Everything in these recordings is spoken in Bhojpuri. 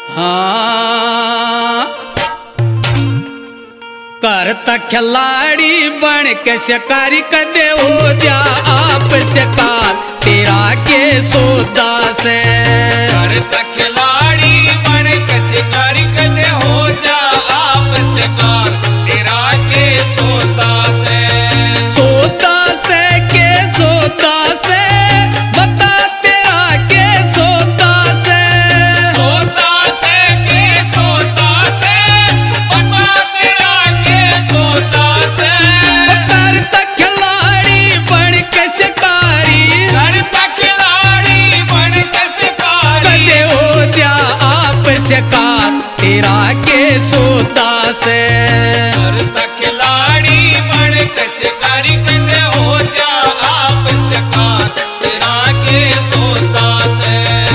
हाँ करता खिलाड़ी बन के शिकारी कदे हो जा आप शिकार तेरा के सौदा से। करता खिलाड़ी बन के शिकारी कदे हो जा आप शिकार तेरा के सौदा से। सौदा से के सौदा से बता तेरा के सौदा से। सौदा से के सौदा से बता तेरा के सौदा से। करता खिलाड़ी बन के शिकारी करता खिलाड़ी बन के शिकारी कदे हो जा आप शिकार तेरा के सौदा से। करता खिलाड़ी बन के शिकारी कदे हो जा आप शिकार तेरा के सौदा से।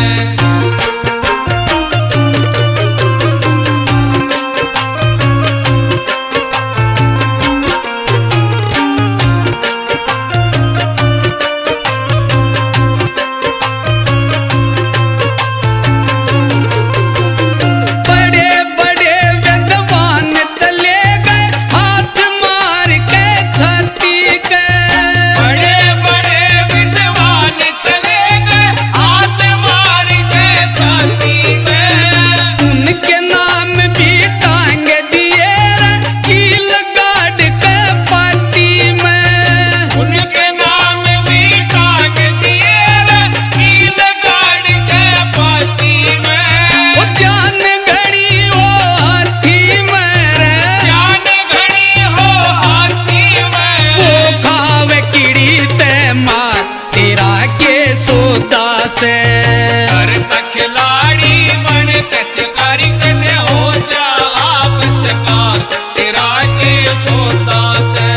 बड़े बड़े विद्वान चले गए हाथ मार के छाती के। बड़े बड़े विद्वान चले गए हाथ मार के छाती पे। उनके नाम भी टांग दिए रे कील गाड़ के पाती में। उनके नाम भी टांग दिए रे कील गाड़ के पाती में। वो जान घड़ी वो हाथी में रे जान घड़ी हो हाथी में। वो खावे कीड़ी ते मार तेरा के सौदा से। करता खिलाड़ी बन के शिकारी कदे हो जा आप शिकार तेरा के सौदा से।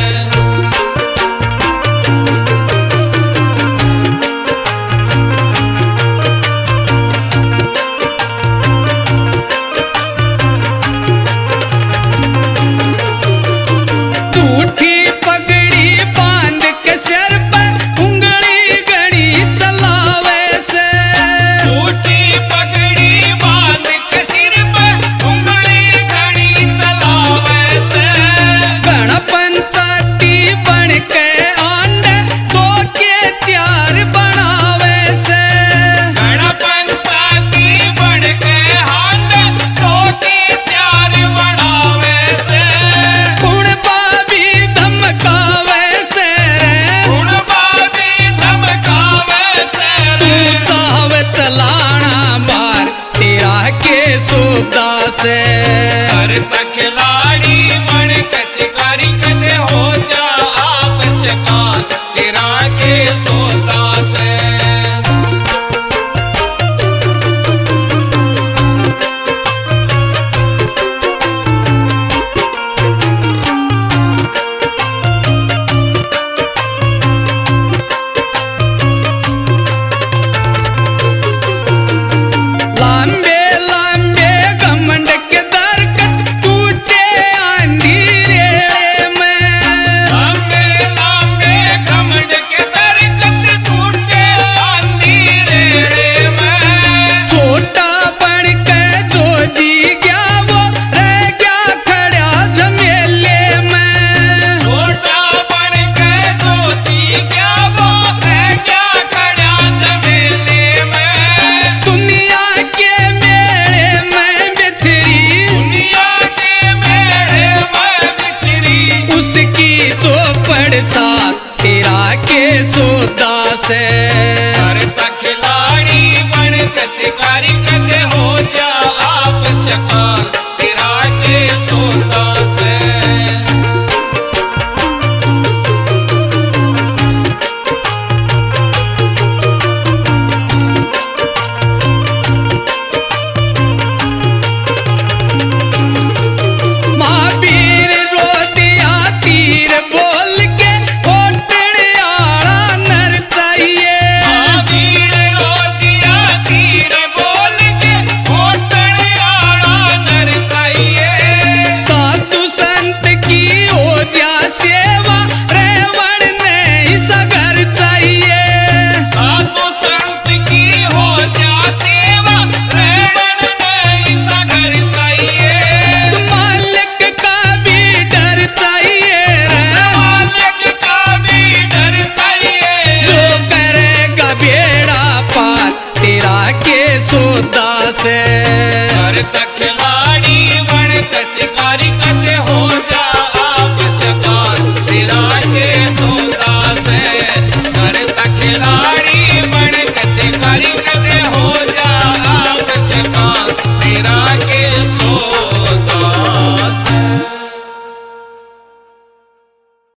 टूटी पगड़ी बांध के सिर पर उंगली घड़ी चलावे से। झूठी पगड़ी बांध के सिर पर उंगली घड़ी चलावे से। गण पंचायती बन के आंडे दो के त्यार बनावे से। गण पंचायती बन के हांड तो के चार बनावे से। गुण बाबी धमकावे से रे गुणबाजी धमकावे से तू रे। चाहवे चलाना बार तेरा के सौदा से।